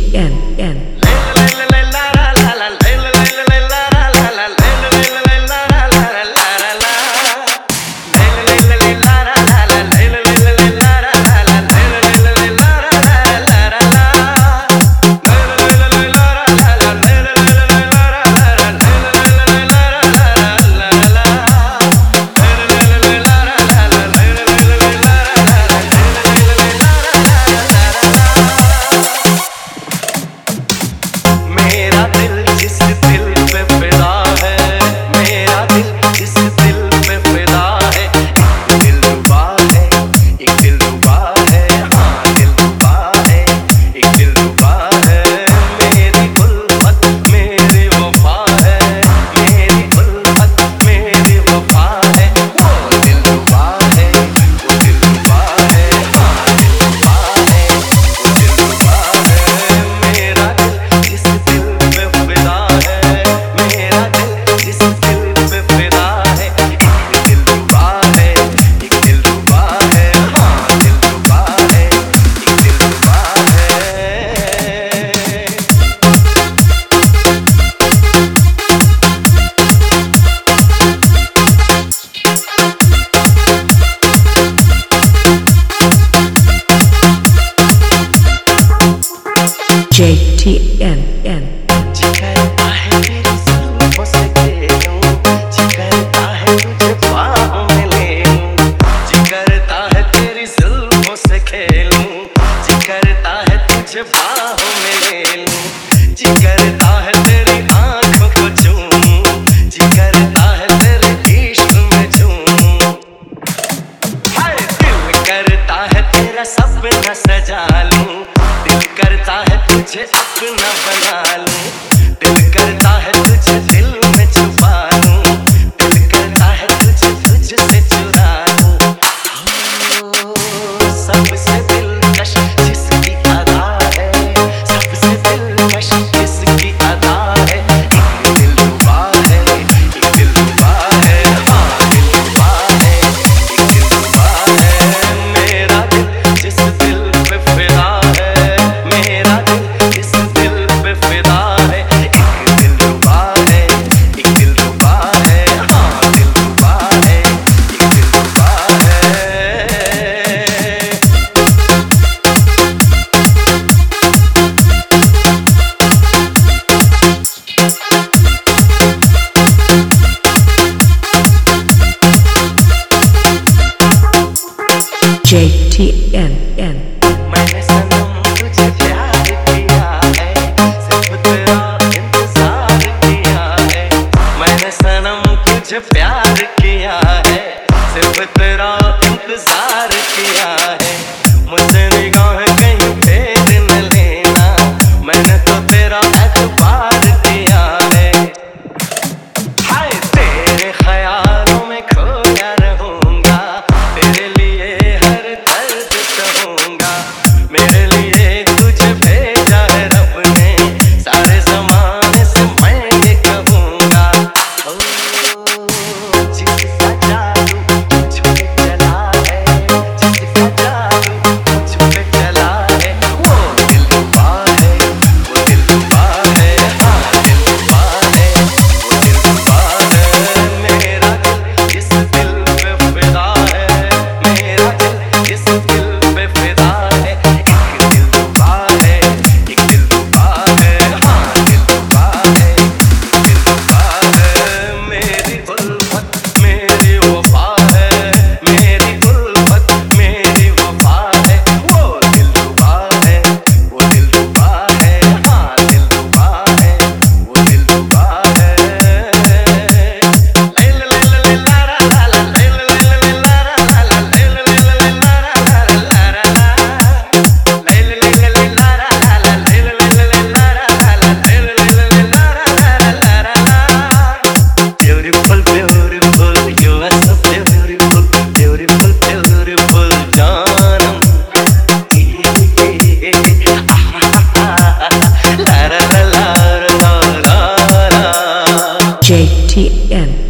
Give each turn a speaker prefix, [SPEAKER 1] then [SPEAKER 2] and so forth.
[SPEAKER 1] JTN. JTN.
[SPEAKER 2] जी करता है तेरी जुल्फों से खेलूं, जी करता है तुझे बाहों में ले लूं, जी करता है तेरी जुल्फों से खेलूं, जी करता है तुझे बाहों में ले लूं, जी करता है तेरी आंखों को चूमूं, जी करता है तेरे इश्क में झूमूं, हाय दिल करता है तेरा सपना सजा लूं, दिल करता है तुझे अपना बना लूं, दिल करता है तुझे दिल में छुपा लूं, दिल करता है तुझे तुझसे चुरा लूं, सबसे दिलकश जिसकी अदा है, सबसे दिलकश जिसकी अदा है, एक दिलरुबा है, एक दिलरुबा है, हाँ दिलरुबा है, एक दिलरुबा है, मेरा दिल जिस दिल पे फिदा है, मेरा दिल जिस दिल पे फिदा है, एक दिलरुबा है, एक दिलरुबा है, हाँ दिलरुबा है, एक दिलरुबा है।
[SPEAKER 1] JTN.
[SPEAKER 2] मैंने सनम तुझे प्यार किया है, सिर्फ तेरा इंतजार किया है, मैंने सनम तुझे प्यार किया है, सिर्फ तेरा इंतजार किया है, मुझसे निगाह कहीं फेर न लेना, मैंने तो तेरा एतबार किया है, हाय तेरे ख्यालों में खोया रहूंगा, तेरे लिए हर दर्द सहूंगा, मेरे लिए तुझे भेजा है रब ने, सारे ज़माने से मैं ये कहूँगा, ओ जिसका जादू मुझ पे चला है, जिसका जादू मुझ पे चला है, वो दिलरुबा है, वो दिलरुबा है, हाँ दिलरुबा है, वो दिलरुबा है, मेरा दिल जिस दिल पे फिदा है, मेरा दिल जिस दिल पे फिदा है, एक दिलरुबा है, एक दिलरुबा है, हाँ दिलरुबा है, एक दिलरुबा है, मेरी उल्फत मेरी वफा है, मेरी उल्फत मेरी वफा है, वो दिलरुबा है, वो दिलरुबा है, हाँ दिलरुबा है, वो दिलरुबा है। Beautiful, beautiful, you are so beautiful, beautiful, beautiful, जानम, la la la la la la la.
[SPEAKER 1] JTN.